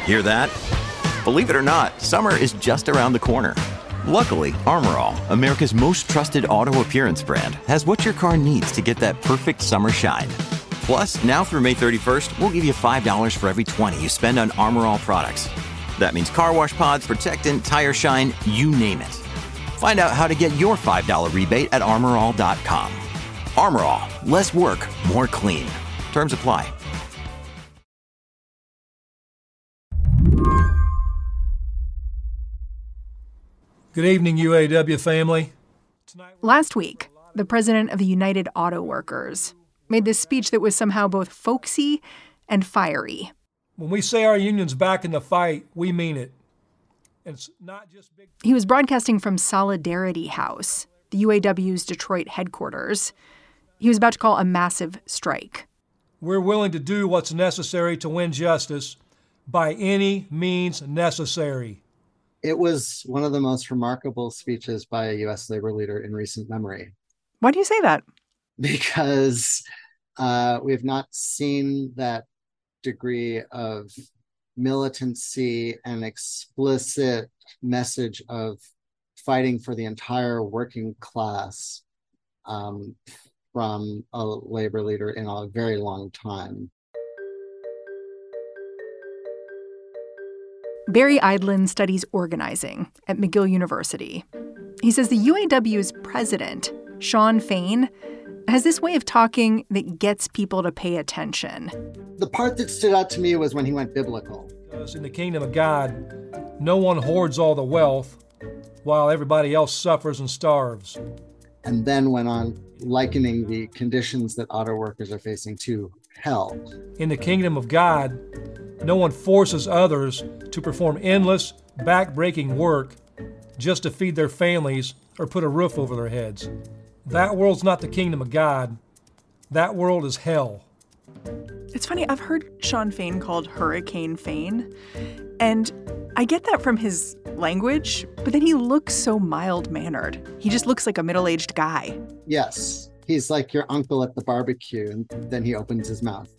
Hear that? Believe it or not, summer is just around the corner. Luckily, Armor All, America's most trusted auto appearance brand, has what your car needs to get that perfect summer shine. Plus, now through May 31st, we'll give you $5 for every $20 you spend on Armor All products. That means car wash pods, protectant, tire shine, you name it. Find out how to get your $5 rebate at armorall.com. Armor All, less work, more clean. Terms apply. Good evening, UAW family. Last week, the president of the United Auto Workers made this speech that was somehow both folksy and fiery. When we say our union's back in the fight, we mean it. It's not just big. He was broadcasting from Solidarity House, the UAW's Detroit headquarters. He was about to call a massive strike. We're willing to do what's necessary to win justice by any means necessary. It was one of the most remarkable speeches by a U.S. labor leader in recent memory. Why do you say that? Because we've not seen that degree of militancy and explicit message of fighting for the entire working class from a labor leader in a very long time. Barry Eidlin studies organizing at McGill University. He says the UAW's president, Shawn Fain, has this way of talking that gets people to pay attention. The part that stood out to me was when he went biblical. Because in the kingdom of God, no one hoards all the wealth while everybody else suffers and starves. And then went on likening the conditions that auto workers are facing to hell. In the kingdom of God, no one forces others to perform endless, back-breaking work just to feed their families or put a roof over their heads. That world's not the kingdom of God. That world is hell. It's funny, I've heard Shawn Fain called Hurricane Fain, and I get that from his language, but then he looks so mild-mannered. He just looks like a middle-aged guy. Yes, he's like your uncle at the barbecue, and then he opens his mouth.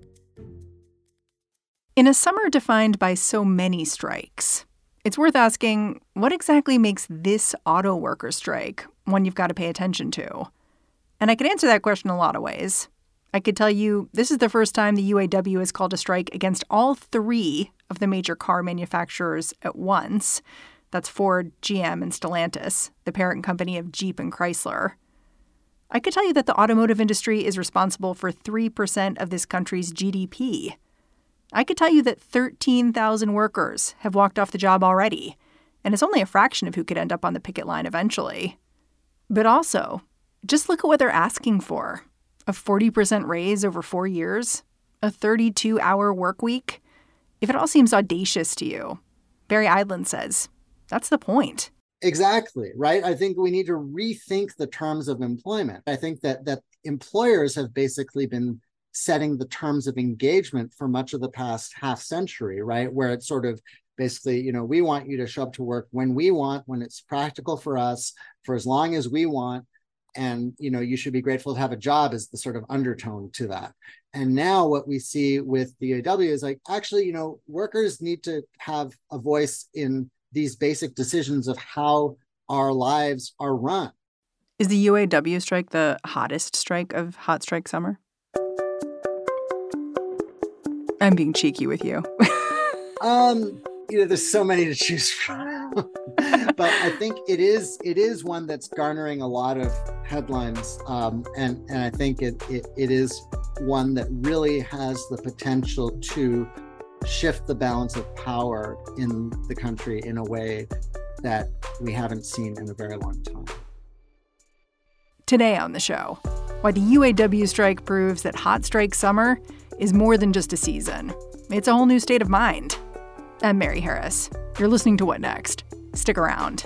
In a summer defined by so many strikes, it's worth asking, what exactly makes this auto worker strike one you've got to pay attention to? And I could answer that question a lot of ways. I could tell you this is the first time the UAW has called a strike against all three of the major car manufacturers at once. That's Ford, GM, and Stellantis, the parent company of Jeep and Chrysler. I could tell you that the automotive industry is responsible for 3% of this country's GDP. I could tell you that 13,000 workers have walked off the job already, and it's only a fraction of who could end up on the picket line eventually. But also, just look at what they're asking for. A 40% raise over 4 years, a 32-hour work week. If it all seems audacious to you, Barry Eidlin says, that's the point. Exactly, right? I think we need to rethink the terms of employment. I think that employers have basically been setting the terms of engagement for much of the past half century, right? Where it's sort of basically, we want you to show up to work when we want, when it's practical for us, for as long as we want. And, you should be grateful to have a job is the sort of undertone to that. And now what we see with the UAW is like, actually, workers need to have a voice in these basic decisions of how our lives are run. Is the UAW strike the hottest strike of hot strike summer? I'm being cheeky with you. There's so many to choose from. But I think it is one that's garnering a lot of headlines. And I think it is one that really has the potential to shift the balance of power in the country in a way that we haven't seen in a very long time. Today on the show, why the UAW strike proves that hot strike summer is more than just a season. It's a whole new state of mind. I'm Mary Harris. You're listening to What Next? Stick around.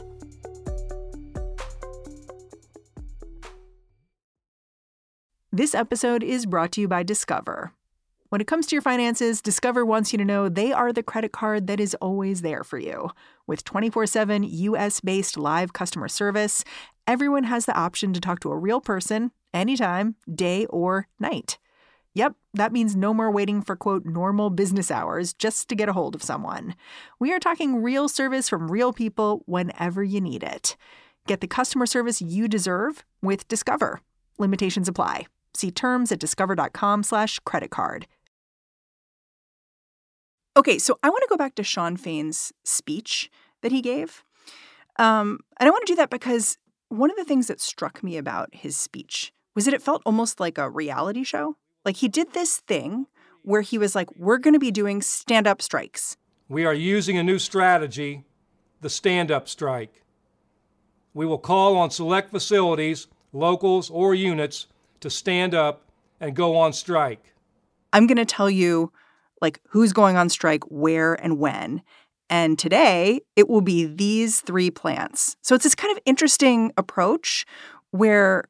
This episode is brought to you by Discover. When it comes to your finances, Discover wants you to know they are the credit card that is always there for you. With 24/7 U.S.-based live customer service, everyone has the option to talk to a real person anytime, day or night. Yep, that means no more waiting for, quote, normal business hours just to get a hold of someone. We are talking real service from real people whenever you need it. Get the customer service you deserve with Discover. Limitations apply. See terms at discover.com/creditcard. Okay, so I want to go back to Shawn Fain's speech that he gave. And I want to do that because one of the things that struck me about his speech was that it felt almost like a reality show. Like he did this thing where he was like, we're going to be doing stand-up strikes. We are using a new strategy, the stand-up strike. We will call on select facilities, locals, or units to stand up and go on strike. I'm going to tell you, like, who's going on strike, where, and when. And today, it will be these 3 plants. So it's this kind of interesting approach where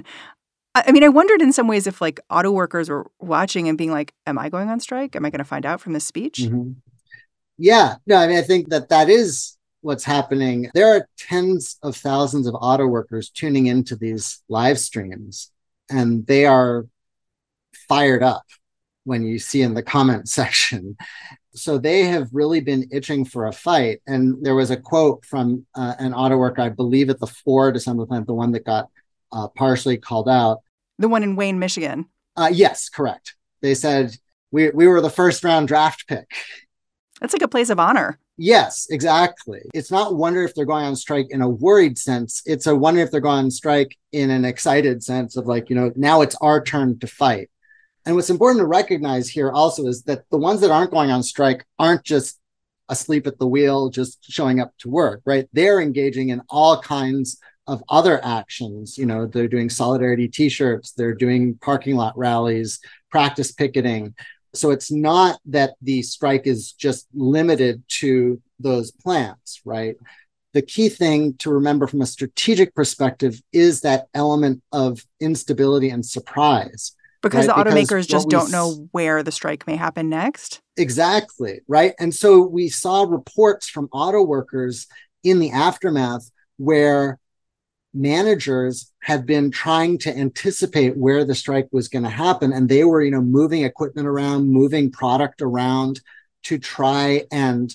I mean, I wondered in some ways if like auto workers were watching and being like, am I going on strike? Am I going to find out from this speech? Mm-hmm. Yeah, no, I mean, I think that is what's happening. There are tens of thousands of auto workers tuning into these live streams, and they are fired up when you see in the comment section. So they have really been itching for a fight. And there was a quote from an auto worker, I believe at the Ford assembly plant, the one that got partially called out. The one in Wayne, Michigan. Yes, correct. They said, we were the first round draft pick. That's like a place of honor. Yes, exactly. It's not wonder if they're going on strike in a worried sense. It's a wonder if they're going on strike in an excited sense of like, now it's our turn to fight. And what's important to recognize here also is that the ones that aren't going on strike aren't just asleep at the wheel, just showing up to work, right? They're engaging in all kinds of other actions. They're doing solidarity t-shirts, they're doing parking lot rallies, practice picketing. So it's not that the strike is just limited to those plants, right? The key thing to remember from a strategic perspective is that element of instability and surprise. Because right? The automakers just don't know where the strike may happen next. Exactly, right? And so we saw reports from auto workers in the aftermath where managers had been trying to anticipate where the strike was going to happen. And they were, moving equipment around, moving product around to try and,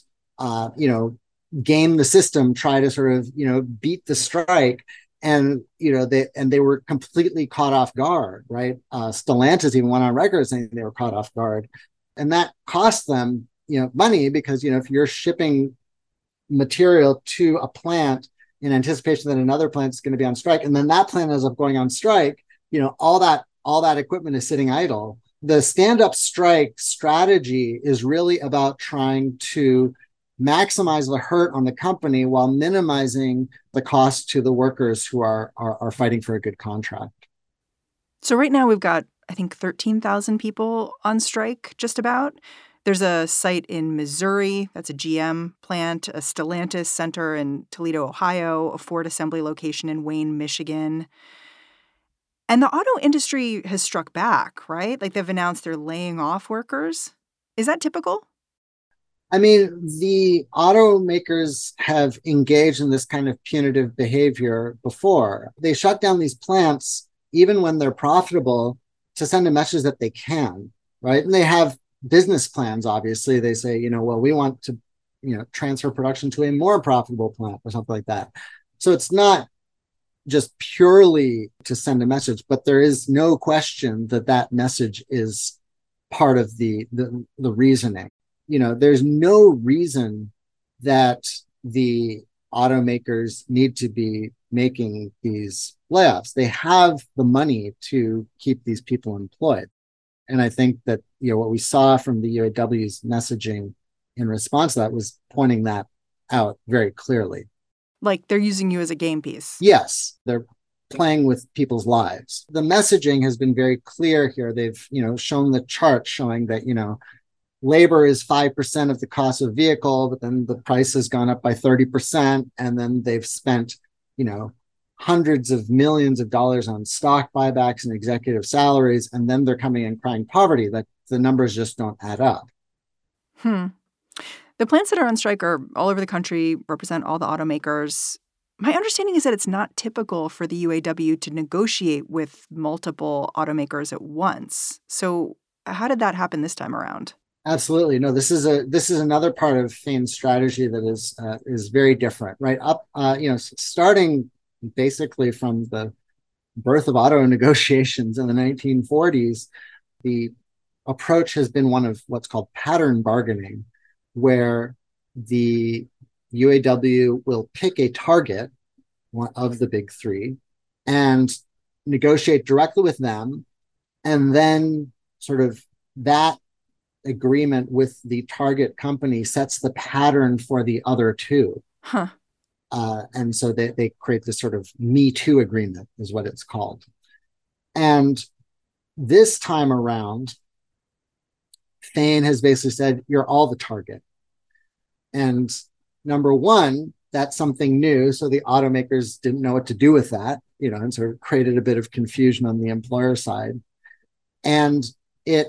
game the system, try to sort of, beat the strike. And, they were completely caught off guard, right? Stellantis even went on record saying they were caught off guard. And that cost them, money because, if you're shipping material to a plant in anticipation that another plant is going to be on strike, and then that plant ends up going on strike, all that equipment is sitting idle. The stand-up strike strategy is really about trying to maximize the hurt on the company while minimizing the cost to the workers who are fighting for a good contract. So right now we've got, I think, 13,000 people on strike, just about. There's a site in Missouri, that's a GM plant, a Stellantis center in Toledo, Ohio, a Ford assembly location in Wayne, Michigan. And the auto industry has struck back, right? Like they've announced they're laying off workers. Is that typical? I mean, the automakers have engaged in this kind of punitive behavior before. They shut down these plants, even when they're profitable, to send a message that they can, right? And they have business plans, obviously. They say, well, we want to, transfer production to a more profitable plant or something like that. So it's not just purely to send a message, but there is no question that message is part of the reasoning. There's no reason that the automakers need to be making these layoffs. They have the money to keep these people employed. And I think that, what we saw from the UAW's messaging in response to that was pointing that out very clearly. Like they're using you as a game piece. Yes, they're playing with people's lives. The messaging has been very clear here. They've, shown the chart showing that, labor is 5% of the cost of a vehicle, but then the price has gone up by 30%. And then they've spent, hundreds of millions of dollars on stock buybacks and executive salaries. And then they're coming and crying poverty. That the numbers just don't add up. The plants that are on strike are all over the country, represent all the automakers. My understanding is that it's not typical for the UAW to negotiate with multiple automakers at once. So How did that happen this time around? Absolutely. No, this is another part of Fain's strategy that is very different, right? Starting basically from the birth of auto negotiations in the 1940s, the approach has been one of what's called pattern bargaining, where the UAW will pick a target, one of the big three, and negotiate directly with them, and then sort of that agreement with the target company sets the pattern for the other two. Huh. And so they create this sort of Me Too agreement, is what it's called. And this time around, Fain has basically said, you're all the target. And number one, that's something new. So the automakers didn't know what to do with that, and sort of created a bit of confusion on the employer side. And it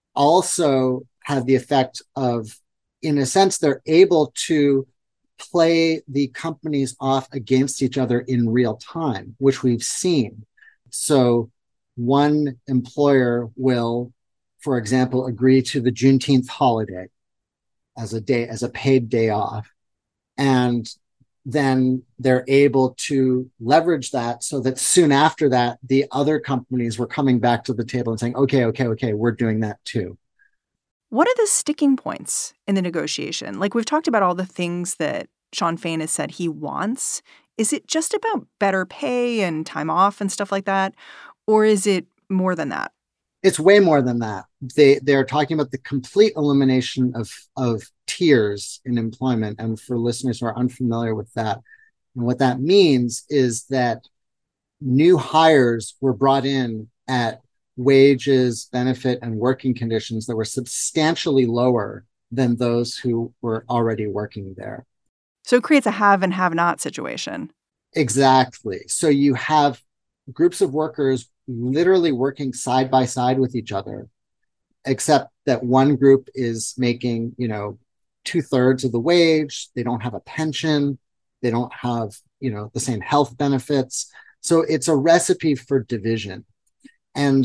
also had the effect of, in a sense, they're able to play the companies off against each other in real time, which we've seen. So one employer will, for example, agree to the Juneteenth holiday as a paid day off. And then they're able to leverage that so that soon after that, the other companies were coming back to the table and saying, okay, we're doing that too. What are the sticking points in the negotiation? Like, we've talked about all the things that Shawn Fain has said he wants. Is it just about better pay and time off and stuff like that? Or is it more than that? It's way more than that. They're talking about the complete elimination of tiers in employment. And for listeners who are unfamiliar with that, and what that means is that new hires were brought in at wages, benefit, and working conditions that were substantially lower than those who were already working there. So it creates a have and have not situation. Exactly. So you have groups of workers literally working side by side with each other, except that one group is making, 2/3 of the wage. They don't have a pension. They don't have, the same health benefits. So it's a recipe for division. And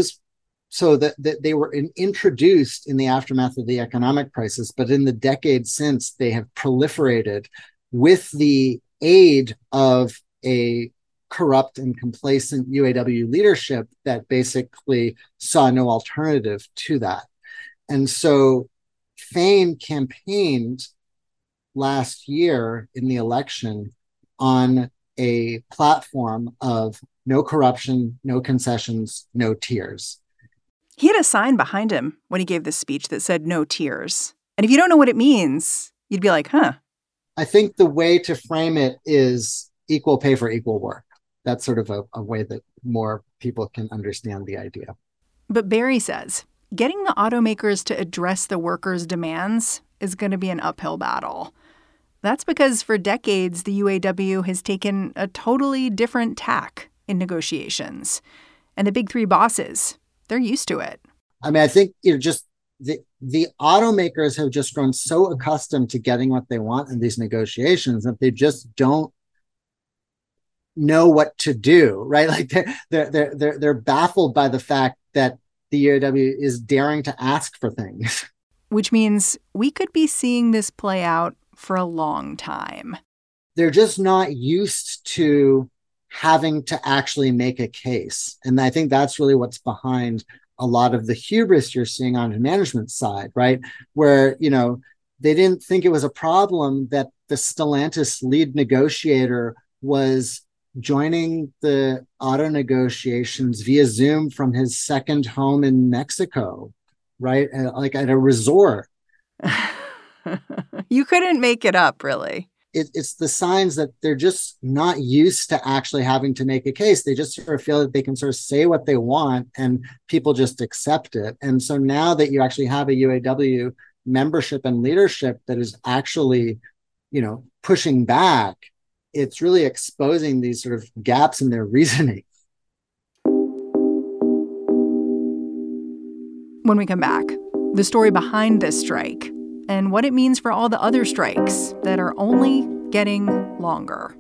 so that they were introduced in the aftermath of the economic crisis, but in the decades since, they have proliferated with the aid of a corrupt and complacent UAW leadership that basically saw no alternative to that. And so Fain campaigned last year in the election on a platform of no corruption, no concessions, no tiers. He had a sign behind him when he gave this speech that said no tiers. And if you don't know what it means, you'd be like, huh. I think the way to frame it is equal pay for equal work. That's sort of a way that more people can understand the idea. But Barry says getting the automakers to address the workers' demands is going to be an uphill battle. That's because for decades, the UAW has taken a totally different tack in negotiations. And the big three bosses, they're used to it. I mean, I think just the automakers have just grown so accustomed to getting what they want in these negotiations that they just don't know what to do, right? Like they're baffled by the fact that the UAW is daring to ask for things. Which means we could be seeing this play out for a long time. They're just not used to having to actually make a case. And I think that's really what's behind a lot of the hubris you're seeing on the management side, right? Where, they didn't think it was a problem that the Stellantis lead negotiator was joining the auto negotiations via Zoom from his second home in Mexico, right? Like at a resort. You couldn't make it up, really. It's the signs that they're just not used to actually having to make a case. They just sort of feel that they can sort of say what they want and people just accept it. And so now that you actually have a UAW membership and leadership that is actually, pushing back, it's really exposing these sort of gaps in their reasoning. When we come back, the story behind this strike and what it means for all the other strikes that are only getting longer.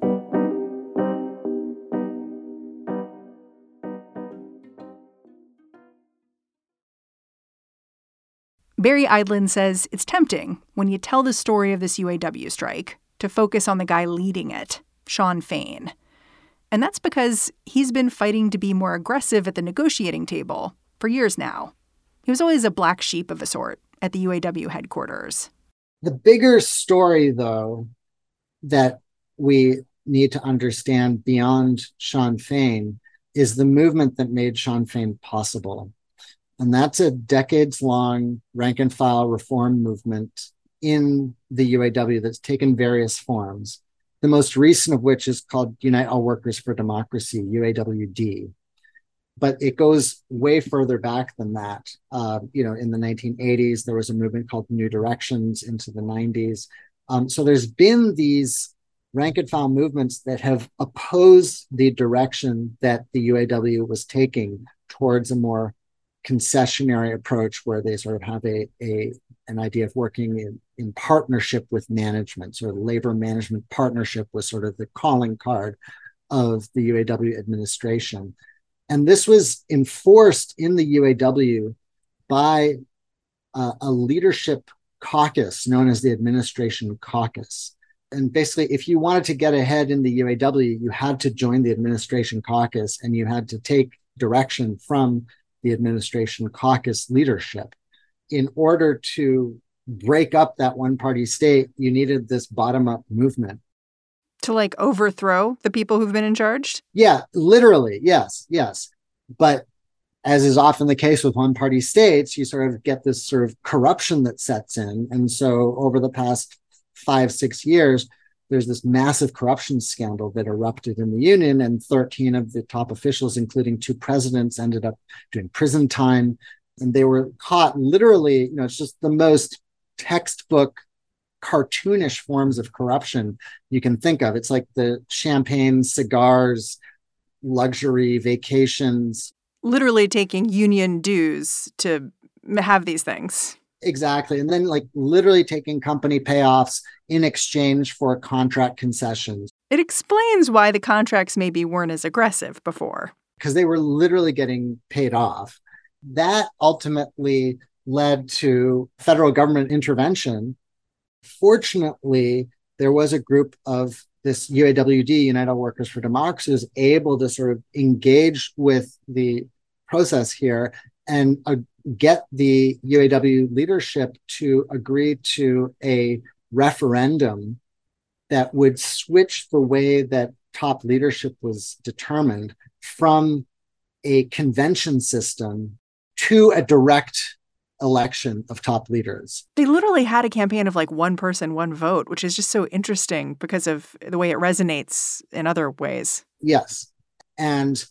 Barry Eidlin says it's tempting when you tell the story of this UAW strike to focus on the guy leading it, Shawn Fain. And that's because he's been fighting to be more aggressive at the negotiating table for years now. He was always a black sheep of a sort at the UAW headquarters. The bigger story, though, that we need to understand beyond Shawn Fain is the movement that made Shawn Fain possible. And that's a decades-long rank-and-file reform movement in the UAW that's taken various forms. The most recent of which is called Unite All Workers for Democracy, UAWD. But it goes way further back than that. In the 1980s, there was a movement called New Directions into the 90s. So there's been these rank and file movements that have opposed the direction that the UAW was taking towards a more concessionary approach where they sort of have an idea of working in partnership with management. So labor management partnership was sort of the calling card of the UAW administration. And this was enforced in the UAW by a leadership caucus known as the Administration Caucus. And basically, if you wanted to get ahead in the UAW, you had to join the Administration Caucus and you had to take direction from the Administration Caucus leadership. In order to break up that one-party state, you needed this bottom-up movement. To overthrow the people who've been in charge? Yeah, literally, yes. But as is often the case with one-party states, you sort of get this sort of corruption that sets in. And so over the past 5-6 years, there's this massive corruption scandal that erupted in the union, and 13 of the top officials, including 2 presidents, ended up doing prison time. And they were caught literally, it's just the most textbook cartoonish forms of corruption you can think of. It's like the champagne, cigars, luxury vacations. Literally taking union dues to have these things. Exactly. And then literally taking company payoffs in exchange for contract concessions. It explains why the contracts maybe weren't as aggressive before. Because they were literally getting paid off. That ultimately led to federal government intervention. Fortunately, there was a group of this UAWD, United All Workers for Democracy, was able to sort of engage with the process here and get the UAW leadership to agree to a referendum that would switch the way that top leadership was determined from a convention system to a direct election of top leaders. They literally had a campaign of one person, one vote, which is just so interesting because of the way it resonates in other ways. Yes. And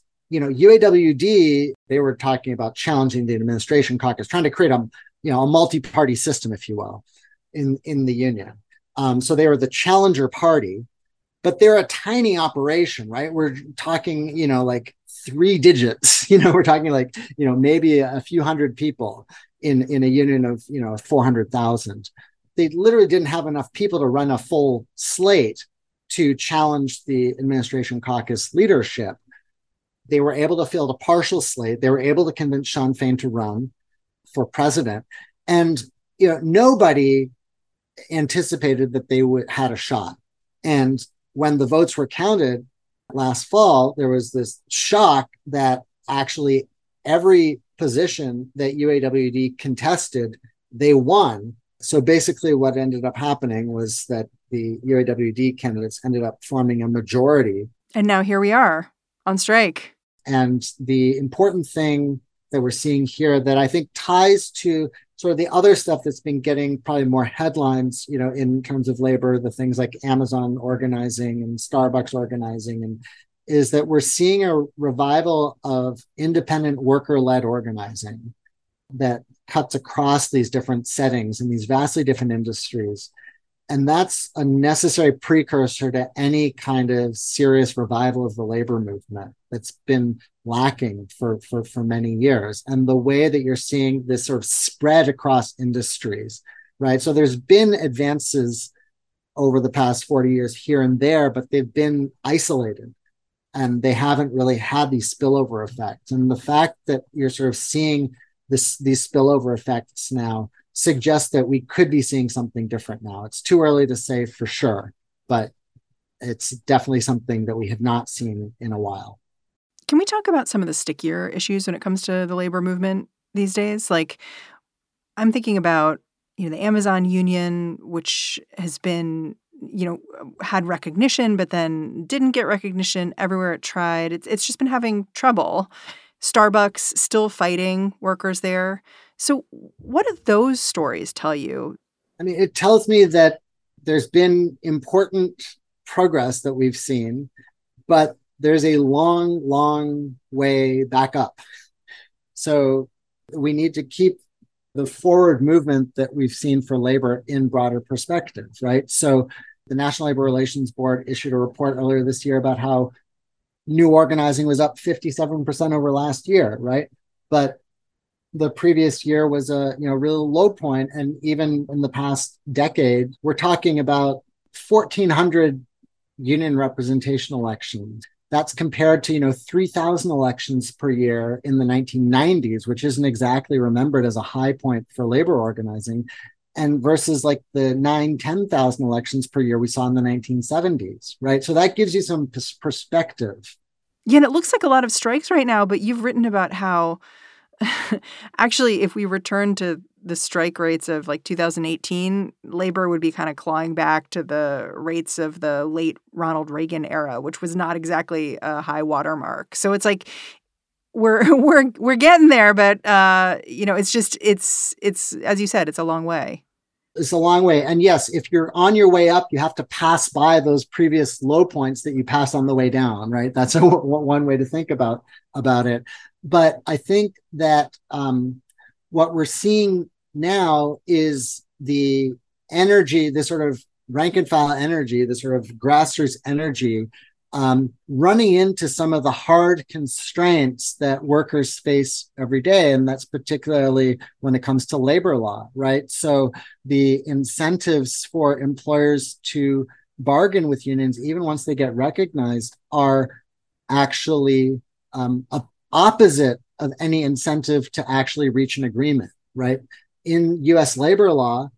UAWD, they were talking about challenging the Administration Caucus, trying to create a multi-party system, if you will, in the union. So they were the challenger party, but they're a tiny operation, right? We're talking, 3 digits, we're talking maybe a few hundred people in a union of, 400,000. They literally didn't have enough people to run a full slate to challenge the Administration Caucus leadership. They were able to field a partial slate. They were able to convince Shawn Fain to run for president. And, nobody anticipated that they had a shot. And when the votes were counted last fall, there was this shock that actually every position that UAWD contested, they won. So basically what ended up happening was that the UAWD candidates ended up forming a majority. And now here we are on strike. And the important thing that we're seeing here that I think ties to sort of the other stuff that's been getting probably more headlines, in terms of labor, the things like Amazon organizing and Starbucks organizing, and is that we're seeing a revival of independent worker-led organizing that cuts across these different settings in these vastly different industries. And that's a necessary precursor to any kind of serious revival of the labor movement that's been lacking for many years. And the way that you're seeing this sort of spread across industries, right? So there's been advances over the past 40 years here and there, but they've been isolated and they haven't really had these spillover effects. And the fact that you're sort of seeing these spillover effects now suggests that we could be seeing something different now. It's too early to say for sure, but it's definitely something that we have not seen in a while. Can we talk about some of the stickier issues when it comes to the labor movement these days? Like, I'm thinking about, the Amazon union, which has been, had recognition, but then didn't get recognition everywhere it tried. It's just been having trouble. Starbucks still fighting workers there. So what do those stories tell you? I mean, it tells me that there's been important progress that we've seen, but there's a long, long way back up. So we need to keep the forward movement that we've seen for labor in broader perspective, right? So the National Labor Relations Board issued a report earlier this year about how new organizing was up 57% over last year, right? But the previous year was a real low point. And even in the past decade, we're talking about 1,400 union representation elections. That's compared to 3,000 elections per year in the 1990s, which isn't exactly remembered as a high point for labor organizing, and versus like the 10,000 elections per year we saw in the 1970s, right? So that gives you some perspective. Yeah, and it looks like a lot of strikes right now, but you've written about how actually, if we return to the strike rates of like 2018, labor would be kind of clawing back to the rates of the late Ronald Reagan era, which was not exactly a high watermark. So it's like we're getting there, but it's as you said, it's a long way. It's a long way. And yes, if you're on your way up, you have to pass by those previous low points that you passed on the way down, right? That's one way to think about it. But I think that what we're seeing now is the energy, the sort of rank and file energy, the sort of grassroots energy, running into some of the hard constraints that workers face every day. And that's particularly when it comes to labor law, right? So the incentives for employers to bargain with unions, even once they get recognized, are actually opposite of any incentive to actually reach an agreement, right? In US labor law,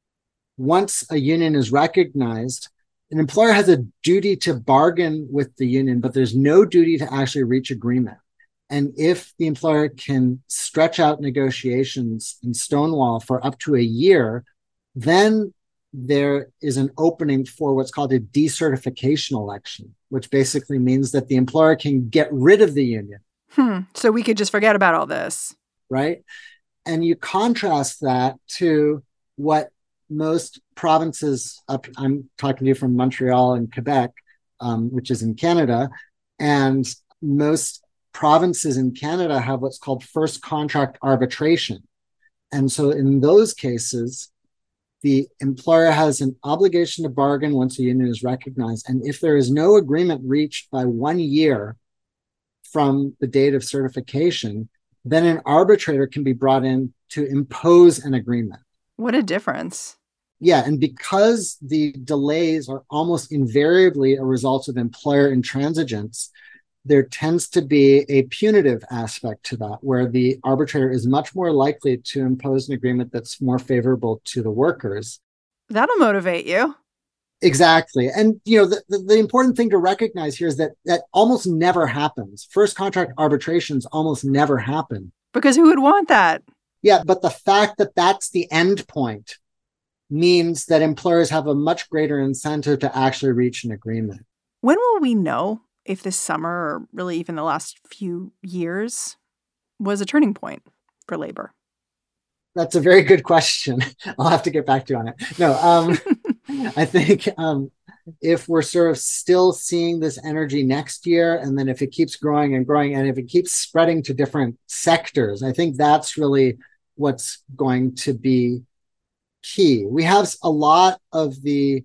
once a union is recognized, an employer has a duty to bargain with the union, but there's no duty to actually reach agreement. And if the employer can stretch out negotiations and stonewall for up to a year, then there is an opening for what's called a decertification election, which basically means that the employer can get rid of the union. So we could just forget about all this. Right? And you contrast that to what most provinces I'm talking to you from Montreal and Quebec, which is in Canada, and most provinces in Canada have what's called first contract arbitration. And so in those cases, the employer has an obligation to bargain once a union is recognized. And if there is no agreement reached by 1 year from the date of certification, then an arbitrator can be brought in to impose an agreement. What a difference. Yeah, and because the delays are almost invariably a result of employer intransigence, there tends to be a punitive aspect to that, where the arbitrator is much more likely to impose an agreement that's more favorable to the workers. That'll motivate you. Exactly. And, the important thing to recognize here is that almost never happens. First contract arbitrations almost never happen. Because who would want that? Yeah, but the fact that that's the end point means that employers have a much greater incentive to actually reach an agreement. When will we know if this summer, or really even the last few years, was a turning point for labor? That's a very good question. I'll have to get back to you on it. No, I think if we're sort of still seeing this energy next year, and then if it keeps growing and growing, and if it keeps spreading to different sectors, I think that's really what's going to be key. We have a lot of the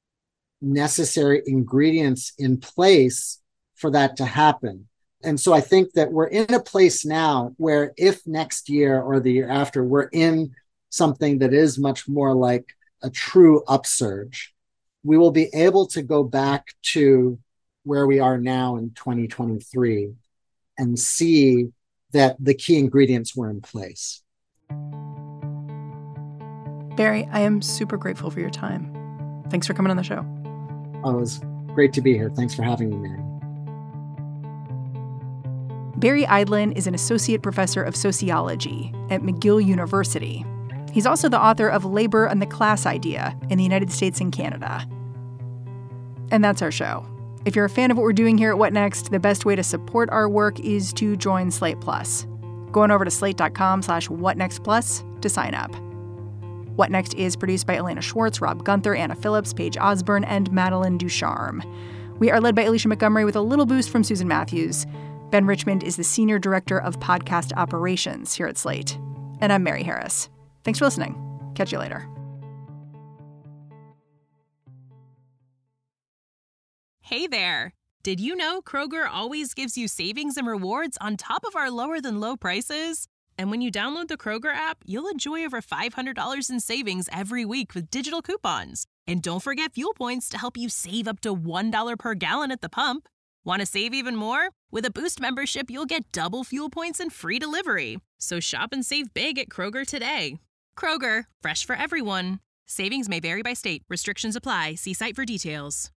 necessary ingredients in place for that to happen. And so I think that we're in a place now where if next year or the year after, we're in something that is much more like a true upsurge, we will be able to go back to where we are now in 2023 and see that the key ingredients were in place. Barry, I am super grateful for your time. Thanks for coming on the show. Oh, it was great to be here. Thanks for having me, Mary. Barry Eidlin is an associate professor of sociology at McGill University. He's also the author of Labor and the Class Idea in the United States and Canada. And that's our show. If you're a fan of what we're doing here at What Next, the best way to support our work is to join Slate Plus. Go on over to slate.com/whatnextplus to sign up. What Next is produced by Elena Schwartz, Rob Gunther, Anna Phillips, Paige Osborne, and Madeline Ducharme. We are led by Alicia Montgomery with a little boost from Susan Matthews. Ben Richmond is the Senior Director of Podcast Operations here at Slate. And I'm Mary Harris. Thanks for listening. Catch you later. Hey there. Did you know Kroger always gives you savings and rewards on top of our lower than low prices? And when you download the Kroger app, you'll enjoy over $500 in savings every week with digital coupons. And don't forget fuel points to help you save up to $1 per gallon at the pump. Want to save even more? With a Boost membership, you'll get double fuel points and free delivery. So shop and save big at Kroger today. Kroger, fresh for everyone. Savings may vary by state. Restrictions apply. See site for details.